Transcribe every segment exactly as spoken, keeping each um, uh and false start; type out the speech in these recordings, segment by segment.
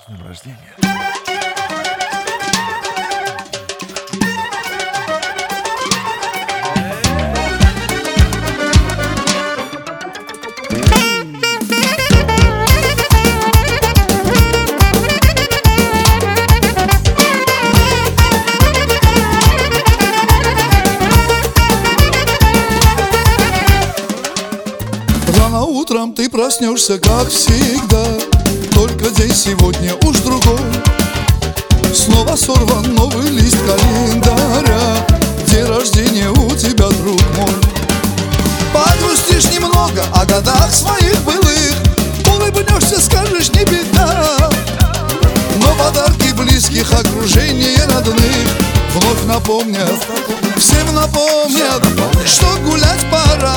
С днем рождения. Рано утром ты проснешься, как всегда, только день сегодня уж другой. Снова сорван новый лист календаря, день рождения у тебя, друг мой. Погрустишь немного о годах своих былых, улыбнешься, скажешь, не беда. Но подарки близких, окружение родных вновь напомнят, всем напомнят, что гулять пора.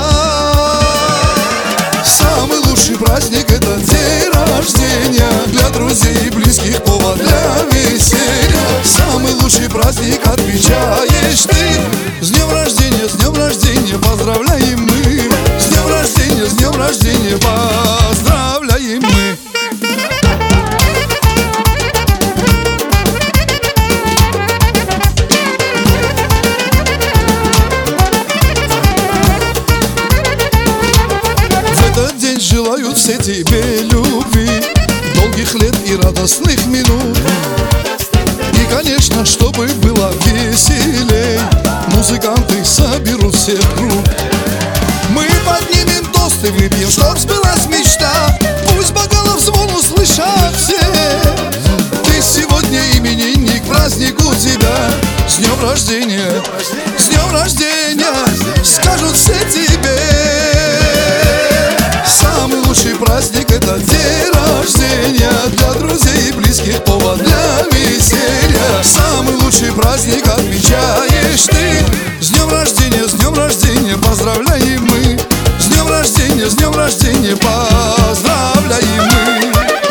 Самый лучший праздник — это день рождения, для друзей и близких повод для веселья. Самый лучший праздник отмечаешь ты. С днем рождения, с днем рождения поздравляем мы. С днем рождения, с днем рождения поздравляем мы. Желают все тебе любви, долгих лет и радостных минут. И, конечно, чтобы было веселей, музыканты соберут всех круг. Мы поднимем тост и выпьем, чтоб сбылась мечта. Пусть бокалов звон услышат все. Ты сегодня именинник, праздник у тебя. С днем рождения, с днем рождения, скажут все тебе. Самый лучший праздник — это день рождения, для друзей и близких повод для веселья. Самый лучший праздник отмечаешь ты. С днем рождения, с днем рождения поздравляем мы. С днем рождения, с днем рождения поздравляем мы.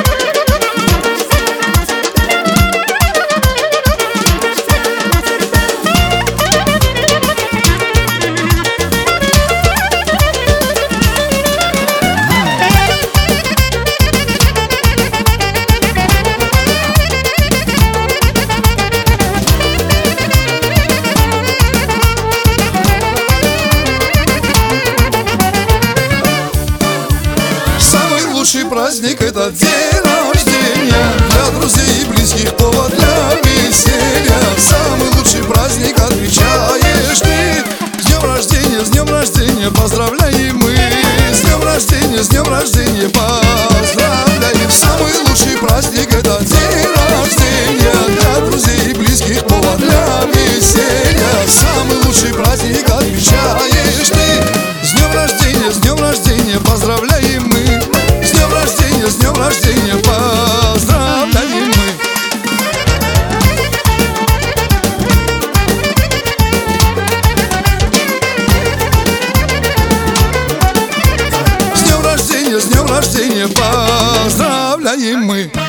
Лучший праздник — это день рождения, для друзей и близких повод для веселья. Самый лучший праздник отмечаешь ты. С днем рождения, с днем рождения поздравляем мы. С днем рождения, с днем рождения поздравляем. Самый лучший праздник — это день рождения, для друзей и близких повод для веселья. Самый лучший праздник отмечаешь ты. С днем рождения, с днем рождения поздравляем мы. С днем рождения поздравляем мы. С днем рождения, с днем рождения поздравляем мы.